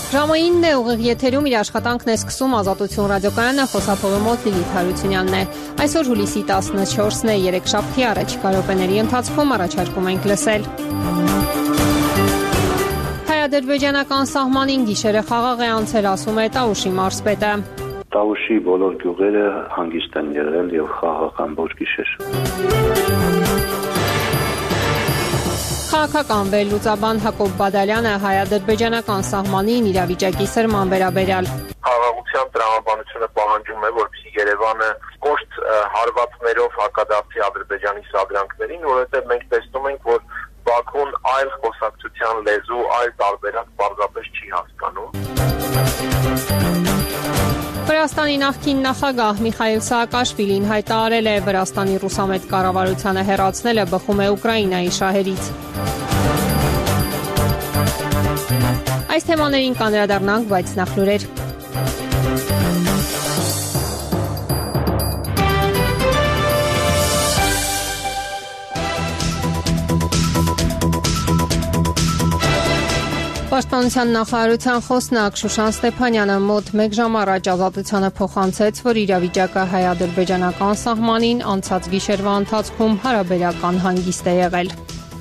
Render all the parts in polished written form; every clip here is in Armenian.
Ժամային է ուղիղ եթերում իր աշխատանքն է սկսում Ազատություն ռադիոկայանը, խոսափողի մոտ Լիլիթ Հարությունյանն է։ Այսօր հուլիսի 14-ն է, երեքշաբթի առաջիկա րոպեների ընթացքում առաջարկում ենք լսել։ Հայ-ադրբեջանական սահմանին գիշերը խաղաղ է անցել, ասում է Տավուշի մարզպետը։ Տավուշի բոլոր գյուղերը հանգիստ են եղել եւ խաղաղ ամբողջ գիշեր։ Քաղաքական վերլուծաբան Հակոբ Բադալյանը հայ-ադրբեջանական սահմանին իրավիճակի սրման վերաբերյալ։ Խաղաղության տրամաբանությունը պահանջում է, որպեսզի Երևանը կոշտ հարվածներով հակադարձի Ադրբեջանի սադրանքներին, որովհետև մենք տեսնում ենք, որ Բաքուն այլ խոսակցության լեզու, այլ տարբերակ պարզապես չի հասկանում։ Վրաստանի նախկին նախագահ Միխայիլ Սաակաշվիլին հայտարարել է Վրաստանի ռուսամետ կառավարությանը հեռացնելը բխում է Ուկրաինայի շահերից։ Այս թեմաներին կանդրադառնանք, բայց նախ լուրեր։ Պաշտպանության նախարարության խոսնակ Շուշան Ստեփանյանը մոտ 1 ժամ առաջ Ազատությանը փոխանցեց, որ իրավիճակը հայ-ադրբեջանական սահմանին անցած գիշերվա ընթացքում հարաբերական հանգիստ է եղել։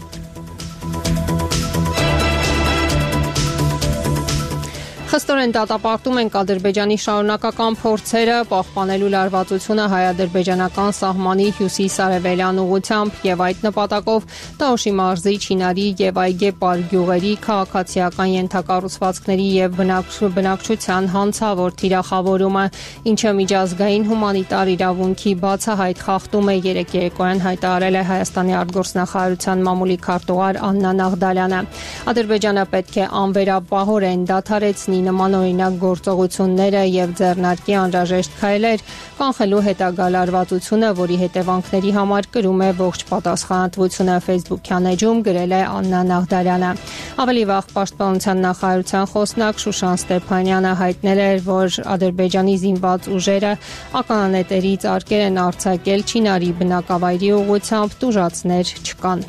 Խստորեն դատապարտում ենք Ադրբեջանի շարունակական փորձերը պահպանելու լարվածությունը հայ-ադրբեջանական սահմանի հյուսիս-արևելյան ուղղությամբ եւ այդ նպատակով Տավուշի մարզի Չինարի եւ Այգեպար գյուղերի քաղաքացիական ենթակառուցվածքների եւ բնակչության հանցավոր թիրախավորումը, ինչը միջազգային հումանիտար իրավունքի բացահայտ խախտում է, երեկ երեկոյան հայտարարել է Հայաստանի արտգործնախարարության մամուլի քարտուղար Աննա Նաղդալյանը։ Ադրբեջանը պետք է անվերապահորեն դադարեցնի նմանօրինակ գործողությունները եւ ձեռնարկի անհրաժեշտ քայլեր կանխելու հետագա լարվածությունը, որի հետևանքների համար կրում է ողջ պատասխանատվությունը, Facebook-յան էջում գրել է Աննա Նաղդալյանը։ Ավելի վաղ Պաշտպանության նախարարության խոսնակ Շուշան Ստեփանյանը հայտնել էր, որ Ադրբեջանի զինված ուժերը ականանետերից արկեր են արձակել Չինարի բնակավայրի ուղղությամբ, տուժածներ չկան։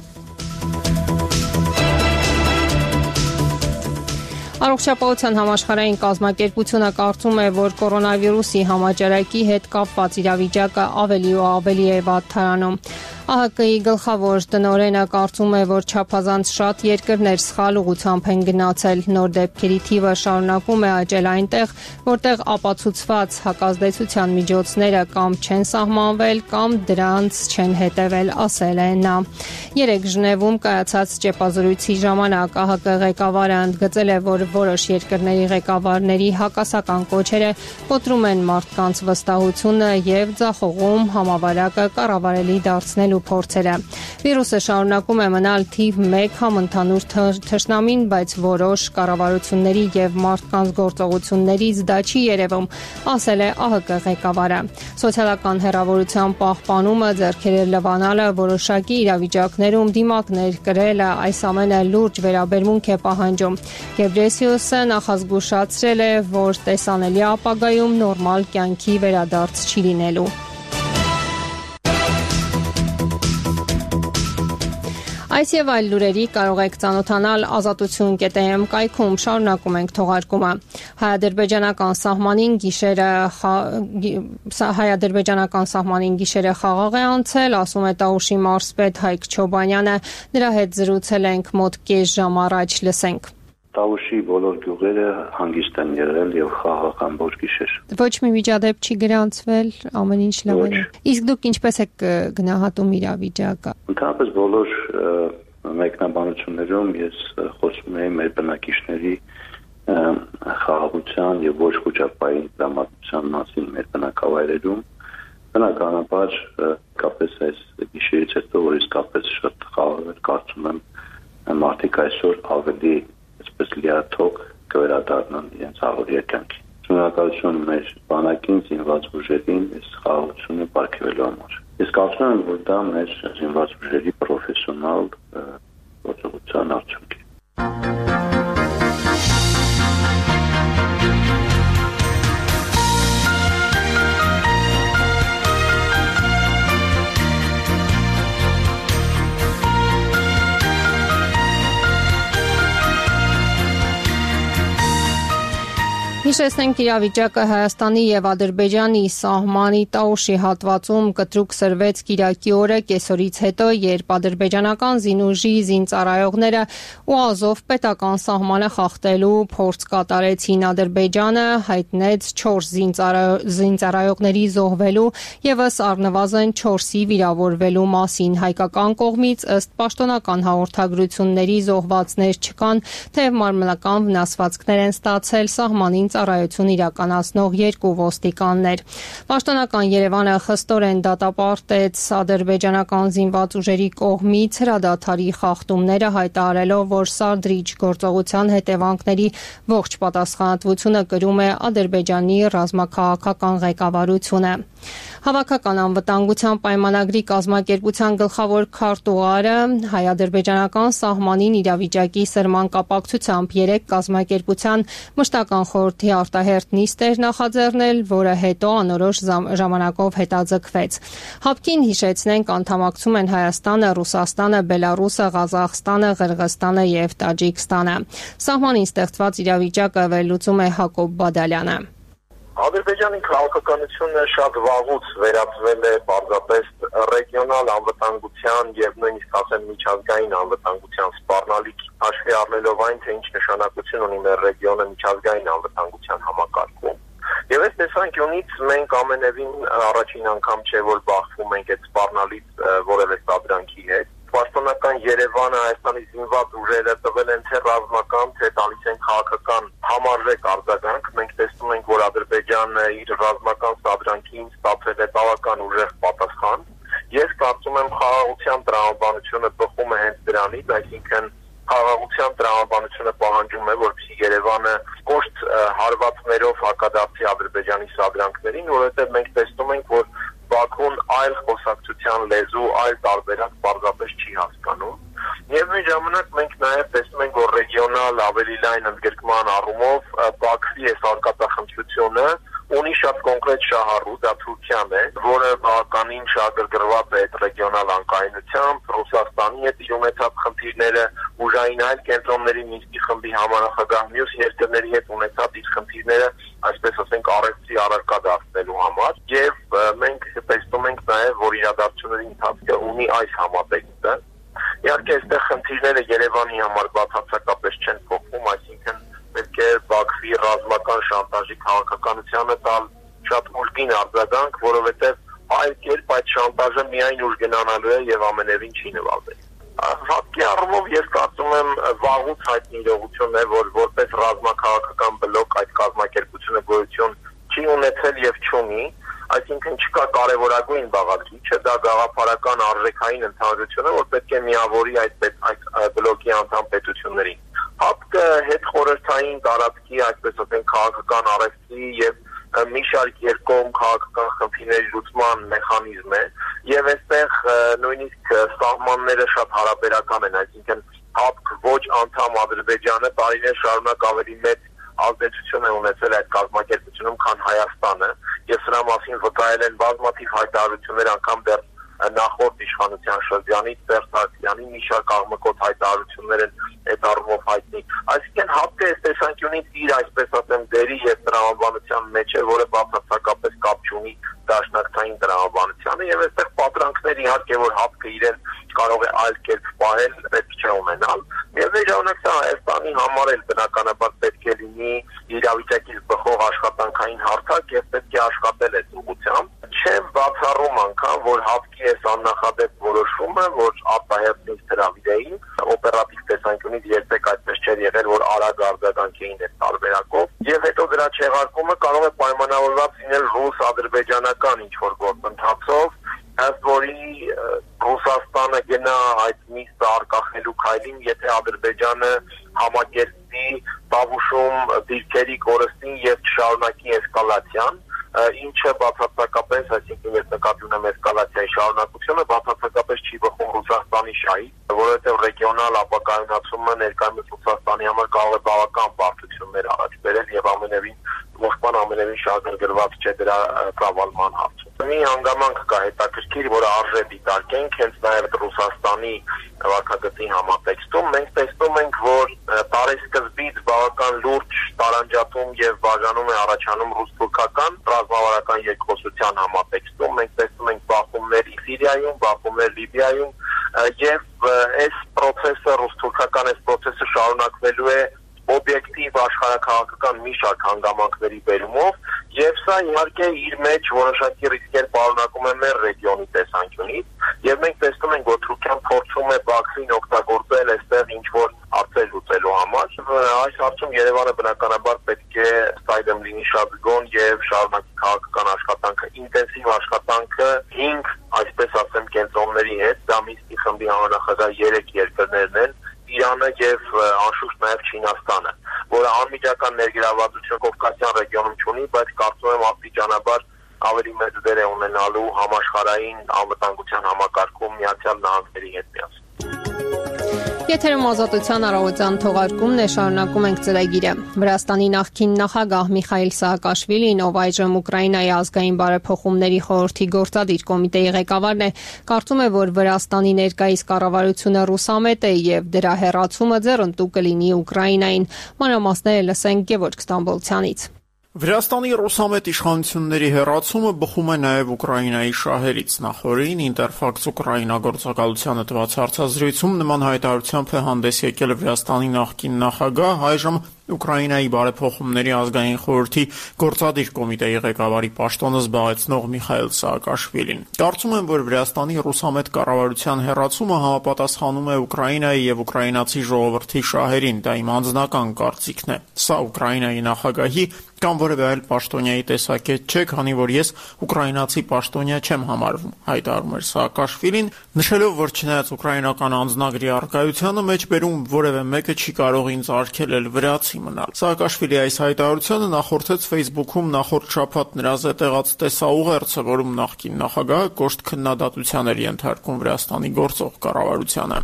Առողջապահության համաշխարհային կազմակերպությունը կարծում է, որ կորոնավիրուսի համաճարակի հետ կապված իրավիճակը ավելի ու ավելի է վատթարանում։ ԱՀԿ-ի գլխավոր տնօրենը կարծում է, որ չափազանց շատ երկրներ սխալ ուղղությամբ են գնացել։ Նոր դեպքերի թիվը շարունակում է աճել այնտեղ, որտեղ ապացուցված հակազդեցության միջոցները կամ չեն սահմանվել, կամ դրանց չեն հետևել, ասել է նա։ Երեկ Ժնևում կայացած ճեպազրույցի ժամանակ ԱՀԿ ղեկավարը ընդգծել է, որ որոշ երկրների ղեկավարների հակասական կոչերը կոտրում են մարդկանց վստահությունը եւ ձախողում համավարակը կառավարելի դարձնելու փորձերը։ Վիրուսը շարունակում է մնալ թիվ 1 համընդհանուր թշնամին, բայց որոշ կառավարությունների եւ մարդկանց գործողություններից դա չի երևում, ասել է ԱՀԿ ղեկավարը։ Սոցիալական հեռավորության պահպանումը, ձեռքերը լվանալը, որոշակի իրավիճակներում դիմակներ կրելը, այս ամենը լուրջ վերաբերմունք է պահանջում։ Գեբրեսիոսը նախազգուշացրել է, որ տեսանելի ապագայում նորմալ կյանքի վերադարձ չի լինելու։ Այս եւ այլ լուրերի կարող եք ծանոթանալ azatutsun.am կայքում, շարունակում ենք թողարկումը։ Հայ-ադրբեջանական սահմանին գիշերը խաղաղ է անցել, ասում է Տավուշի մարզպետ Հայկ Չոբանյանը, նրա հետ զրուցել ենք մոտ կես ժամ առաջ, լսենք։ Տավուշի բոլոր գյուղերը հանգիստ են եղել եւ խաղաղ ամբողջ գիշեր։ Ոչ մի միջադեպ չի գրանցվել, ամեն ինչ լավ է։ Իսկ դուք ինչպես եք գնահատում իրավիճակը։ Ընդհանրապես բոլոր մեկնաբանություններում ես խոսում եմ մեր բնակիչների խաղաղության եւ ոչ խոճապային դրամատության մասին մեր բնակավայրերում։ Բնականաբար կապես այս գիշերից հետո, որ իսկապես շատ խաղաղ էր, կարծում եմ մարդիկ այսօր ավելի այսպես լիաթոք կվերադառնան իրենց աղօրյա կյանքին։ Շնորհակալություն մեր բանակին, զինված ուժերին այս խաղաղությունը պարգևելու համար։ Ես կարծում եմ, որ դա մեր զինված ուժերի պրոֆեսիոնալ գործողության արդյունք է։ Հիշեցնենք իրավիճակը Հայաստանի եւ Ադրբեջանի սահմանի Տաուշի հատվածում կտրուկ սրվեց կիրակի օրը կեսօրից հետո, երբ ադրբեջանական զինուժի զինծառայողները ու Ազով պետական սահմանը խախտելու փորձ կատարեցին։ Ադրբեջանը հայտնեց 4 զինծառայողների զոհվելու եւս առնվազն 4-ի վիրավորվելու մասին։ Հայկական կողմից ըստ պաշտոնական հաղորդագրությունների զոհվածներ չկան, թեև մարմնական վնասվածքներ են ստացել սահմանին ծառայություն իրականացնող 2 ոստիկաններ։ Պաշտոնական Երևանը խստորեն դատապարտեց ադրբեջանական զինված ուժերի կողմից հրադադարի խախտումները, հայտարարելով, որ սադրիչ գործողության հետևանքների ողջ պատասխանատվությունը կրում է Ադրբեջանի ռազմաքաղաքական ղեկավարությունը։ Հավաքական անվտանգության պայմանագրի կազմակերպության գլխավոր քարտուղարը հայ-ադրբեջանական սահմանին իրավիճակի սրման կապակցությամբ 3 կազմակերպության մշտական խորհրդի արտահերթ նիստ էր նախաձեռնել, որը հետո անորոշ ժամանակով հետաձգվեց։ Հապկին հիշեցնենք անդամակցում են Հայաստանը, Ռուսաստանը, Բելարուսը, Ղազախստանը, Ղրղստանը եւ Տաջիկստանը։ Սահմանին ստեղծված իրավիճակը վերլուծում է Հակոբ Բադալյանը։ Ադրբեջանի քաղաքականությունը շատ վաղուց վերածվել է պարզապես ռեգիոնալ անվտանգության եւ նույնիսկ ասեմ միջազգային անվտանգության սպառնալիք, հաշվի առնելով այն, թե ինչ նշանակություն ունի մեր ռեգիոնը միջազգային անվտանգության համակարգում։ Եվ այս տեսանկյունից մենք ամենևին առաջին անգամ չէ, որ բախվում ենք այդ սպառնալից որևէ սադրանքի հետ։ Պաշտոնական Երևանը, Հայաստանի զինված ուժերը տվել են թե ռազմական, թե տալիս են քաղաքական համարժեք արձագանք։ Մենք տեսնում ենք, որ Ադրբեջանը իր ռազմական սադրանքին ստացել է բավական ուժեղ պատասխան։ Ես կարծում եմ խաղաղության տրամաբանությունը բխում է հենց դրանից, այսինքն խաղաղության տրամաբանությունը պահանջում է, որպեսզի Երևանը կոշտ հարվածներով հակադարձի Ադրբեջանի սադրանքներին, որովհետև մենք տեսնում ենք, որ Բաքուն այլ խոսակցության լեզու, այլ տարբերակ պարզապես չի հասկանում։ Միևնույն ժամանակ մենք նաև տեսնում ենք, որ ռեգիոնալ ավելի լայն ընդգրկման առումով Բաքվի այս արկածախնդրությունը ունի շատ կոնկրետ շահառու, դա Թուրքիան է, որը բավականին շահագրգռված է այդ ռեգիոնալ անկայունությամբ, Ռուսաստանի հետ իր ունեցած խնդիրները, ուժային այլ կենտրոնների Մինսկի խմբի համանախագահ մյուս երկրների հետ ունեցած իր խնդիրները, այսպես ասենք, առևտրի առարկա դարձնելու համար, եւ մենք տեսնում ենք նաև, որ իրադարձությունների ընթացքը ունի այս համատեքստը։ Իհարկե, այստեղ խնդիրները Երևանի համար բացարձակապես չեն փոխվում, այսինքն պետք է Բաքվի ռազմական շանտաժի քաղաքականությանը տալ շատ ուժգին արձագանք, որովհետև այլ կերպ այդ շանտաժը միայն ուժգնանալու է եւ ամենևին չի նվազել։ Հատկի առումով ես կարծում եմ վաղուց հայտնի իրողություն է, որ որպես ռազմաքաղաքական բլոկ այդ կազմակերպությունը գոյություն չի ունեցել եւ չունի, այսինքն չկա կարևորագույն բաղադրիչը, դա գաղափարական արժեքային ընդհանրությունը, որ պետք է միավորի այդ բլոկի անդամ պետություններին։ ՀԱՊԿ-ը հետխորհրդային տարածքի, այսպես ասենք, քաղաքական առևտրի եւ մի շարք երկկողմ քաղաքական խնդիրների լուծման մեխանիզմ է, եւ այստեղ նույնիսկ սահմանները շատ հարաբերական են, այսինքն ՀԱՊԿ ոչ անդամ Ադրբեջանը տարիներ շարունակ ավելի մեծ ազդեցություն է ունեցել այդ կազմակերպությունում, քան Հայաստանը, եւ սրա մասին վկայել են բազմաթիվ հայտարարություններ, անգամ դեռ նախորդ իշխանության շրջանից Սերժ Սարգսյանի մի շարք աղմկոտ հայտարարություններ են այդ առումով հայտնի։ Այսինքն ՀԱՊԿ-ը այս տեսանկյունից իր, այսպես ասեմ, դերի եւ տրամաբանության մեջ է, որը բացարձակապես կապ չունի դաշնակցային տրամաբանությանը, եւ այստեղ պատրանքներ իհարկե, որ ՀԱՊԿ-ը իրեն կարող է այլ կերպ պահել, պետք չէ ունենալ։ Միևնույն ժամանակ սա Հայաստանի համար էլ բնականաբար պետք է լինի իրավիճակից բխող աշխատանքային հարթակ եւ պետք է աշխատել այդ ուղղությամբ։ Չեմ բացառում անգամ, որ ՀԱՊԿ-ի այս աննախադեպ որոշումը, որ արտահերթ հրավիրեին, օպերատիվ տեսանկյունից երբեք այդպես չէր եղել, որ արագ արձագանք էին այդ տարբերակով, եւ հետո դրա չեղարկումը կարող է պայմանավորված լինել ռուս-ադրբեջանական ինչ-որ գործընթացով, ըստ որի Ռուսաստանը գնա այդ նիստը արկախելու քայլին, եթե Ադրբեջանը համակերպի Տավուշում դիրքերի կորստին եւ չշարունակի էսկալացիան, ինչը բացարձակապես, այսինքն ես նկատի ունեմ էսկալացիայի շարունակությունը, բացարձակապես չի բխում Ռուսաստանի շահից, որովհետև ռեգիոնալ ապակայունացումը ներկայումս Ռուսաստանի համար կարող է բավական բարդություններ առաջ բերել եւ ամենևին Մոսկվան ամենևին շահագրգռված չէ դրա ծավալման հարցում։ Մի հանգամանք կա հետաքրքիր, որը արժե դիտարկենք, հենց նաև Ռուսաստանի վարքագծի համատեքստում մենք տեսնում ենք, որ տարեսկզբից բավական լուրջ տարանջատում եւ բաժանում է առաջանում ռուս-թուրքական ռազմավարական երկխոսության համատեքստում։ Մենք տեսնում ենք բախումներ Սիրիայում, բախումներ Լիբիայում եւ այս process-ը ռուս-թուրքական այս process-ը շարունակվելու է օբյեկտիվ աշխարհաքաղաքական մի շարք հանգամանքների բերումով եւ սա իհարկե իր մեջ որոշակի ռիսկեր պարունակում է մեր ռեգիոնի տեսանկյունից եւ մենք տեսնում ենք, որ Թուրքիան փորձում է Բաքվին օգտագործել այստեղ ինչ-որ հարցեր լուծելու համար։ Այս հարցում Երևանը բնականաբար պետք է ստայդեմ լինի շատ զգոն եւ շարունակի քաղաքական աշխատանքը, ինտենսիվ աշխատանքը 5, այսպես ասեմ, կենտրոնների հետ, դա Մինսկի խմբի համանախագահ 3 երկրներն են, Իրանը եւ անշուշտ նաեւ Չինաստանը, որը անմիջական ներգրավվածություն Կովկասյան ռեգիոնում չունի, բայց կարծում եմ աստիճանաբար ավելի մեծ դեր է ունենալու համաշխարհային անվտանգության համակարգում Միացյալ Նահանգների հետ միասին։ Եթերում Ազատության առավոտյան թողարկումն է, շարունակում ենք ծրագիրը։ Վրաստանի նախկին նախագահ Միխայիլ Սաակաշվիլին, ով այժմ Ուկրաինայի ազգային բարեփոխումների խորհրդի գործադիր կոմիտեի ղեկավարն է, կարծում է, որ Վրաստանի ներկայիս կառավարությունը ռուսամետ է եւ դրա հեռացումը ձեռնտու կլինի Ուկրաինային։ Մանրամասները լսենք Գևորգ Ստամբոլցյանից։ Վրաստանի ռուսամետ իշխանությունների հեռացումը բխում է նաև Ուկրաինայի շահերից։ Նախորդին Ինտերֆաքս Ուկրաինա գործակալությանը տված հարցազրույցում նման հայտարարությամբ է հանդես եկել Վրաստանի նախկին նախագահ, այժմ Ուկրաինայի բարեփոխումների ազգային խորհրդի գործադիր կոմիտեի ղեկավարի պաշտոնը զբաղեցնող Միխայիլ Սաակաշվիլին։ Կարծում եմ, որ Վրաստանի ռուսամետ կառավարության հեռացումը համապատասխանում է Ուկրաինայի եւ ուկրաինացի ժողովրդի շահերին, դա իմ անձնական կարծիքն է։ Սա Ուկրաինայի նախագահի կամ որևէ այլ պաշտոնյայի տեսակետ չէ, քանի որ ես ուկրաինացի պաշտոնյա չեմ համարվում, հայտարարում էր Սաակաշվիլին, նշելով, որ չնայած ուկրաինական անձնագրի առկայությանը մեջբերում որևէ մեկը չի կարող ինձ արգելել վրացի մնալ։ Սաակաշվիլի այս հայտարարությանը նախորդեց Facebook-ում նախորդ շաբաթ նրա զետեղած տեսաուղերձը, որում նախկին նախագահը կոշտ քննադատության էր ենթարկում Վրաստանի գործող կառավարությանը։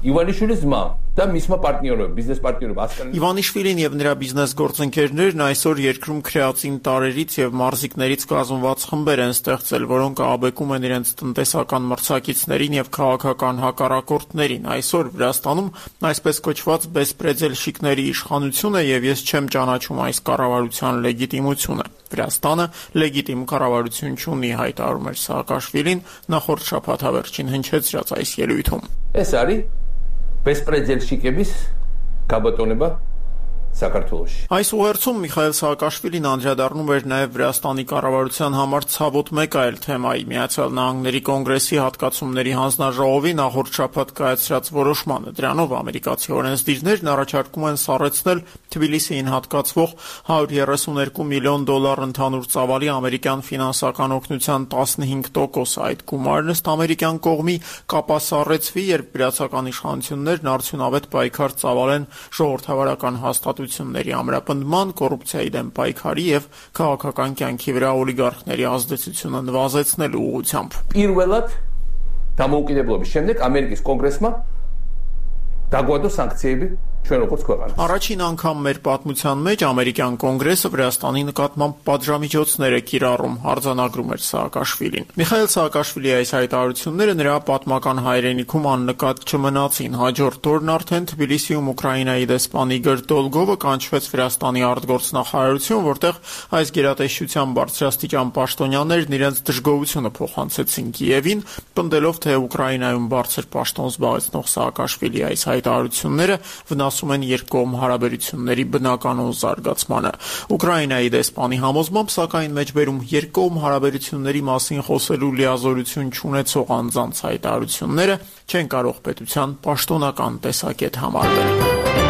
Իվանիշվիլին եւ նրա բիզնես գործընկերներն այսօր երկրում քրեացին տարերից եւ մարզիկներից կազմված խմբեր են ստեղծել, որոնք աբեկում են իրենց տնտեսական մրցակիցներին եւ քաղաքական հակառակորդներին։ Այսօր Վրաստանում այսպես կոչված բեսպրեդելշիկների իշխանություն է եւ ես չեմ ճանաչում այս կառավարության լեգիտիմությունը։ Վրաստանը լեգիտիմ կառավարություն չունի, հայտարարում էր Սաակաշվիլին նախորդ շաբաթ հավերժին հնչեցրած այս ելույթում։ Էս արի բեսպրեդելշիկების կաբատոնեբա Սակարթուլուշ։ Այս ուղերձում Միխայիլ Սաակաշվիլին անդրադառնում էր նաև Վրաստանի կառավարության համար ցավոտ մեկ այլ թեմայի՝ Միացյալ Նահանգների կոնգրեսի հատկացումների հանձնաժողովի նախորդ շաբաթ կայացրած որոշմանը։ Դրանով ամերիկացի օրենսդիրներն առաջարկում են սառեցնել Թբիլիսիին հատկացվող $132 միլիոն ընդհանուր ծավալի ամերիկյան ֆինանսական օգնության 15%։ Այդ գումարն ըստ ամերիկյան կողմի կապասառեցվի, երբ վրացական իշխանություններն արդյունավետ պայքար ծավալեն ժողովրդավարական հաստատությունների ամրապնդման, կոռուպցիայի դեմ պայքարի եւ քաղաքական կյանքի վրա օլիգարխների ազդեցությունը նվազեցնելու ուղղությամբ։ Პირველად დამოუკიდებლობის შემდეგ ամերიკის կոնգրեսმა դագուադո սանկցիები ჩვენ როგორც ქვეყანა։ Առաջին անգամ մեր պատմության մեջ ամերիկյան կոնգրեսը Վրաստանի նկատմամբ պատժամիջոցներ է կիրառում, արձանագրում էր Սաակաշվիլին։ Միխայիլ Սաակաշվիլի այս հայտարարությունները նրա պատմական հայրենիքում աննկատ չմնացին։ Հաջորդ օրն արդեն Թբիլիսիում Ուկրաինայի դեսպան Իգոր Դոլգովը կանչվեց Վրաստանի արտգործնախարարություն, որտեղ այս գերատեսչության բարձրաստիճան պաշտոնյաներն իրենց դժգոհությունը փոխանցեցին Կիևին, պնդելով, թե Ուկրաինայում բարձր պաշտոն զբաղեցնող Սաակաշվիլի այս հայտարարությունները վնասում են երկկողմ հարաբերությունների բնականոն զարգացմանը։ Ուկրաինայի դեսպանի համոզմամբ, սակայն մեջբերում երկկողմ հարաբերությունների մասին խոսելու լիազորություն չունեցող անձանց հայտարարությունները չեն կարող պետության պաշտոնական տեսակետ համարվել։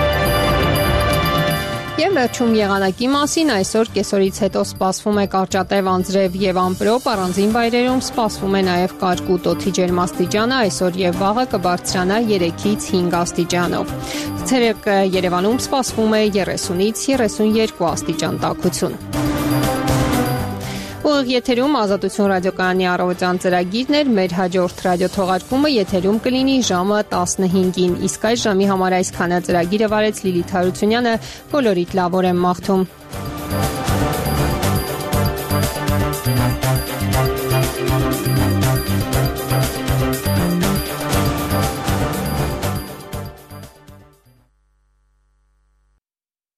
Եվ վերջում եղանակի մասին այսօր կեսօրից հետո սպասվում է կարճատև անձրև եւ ամպրոպ, առանձին վայրերում սպասվում է նաեւ կարկուտ օդի ջերմաստիճանը, այսօր եւ վաղը կբարձրանա 3-ից 5 աստիճանով։ Ցերեկը Երևանում սպասվում է 30-ից 32 աստիճան տաքություն։ Ուղիղ եթերում Ազատություն ռադիոկայանի առավոտյան ծրագիրն էր, մեր հաջորդ ռադիոթողարկումը եթերում կլինի ժամը 15-ին, իսկ այս ժամի համար այսքանը։ Ծրագիրը վարեց Լիլիթ Հարությունյանը, բոլորիդ լավ օր եմ մաղթում։